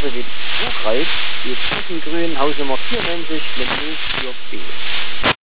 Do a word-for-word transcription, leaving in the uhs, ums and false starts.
Farbe wie das Buchreis, die Tiefengrün, Hausnummer vierundneunzig mit null vier B.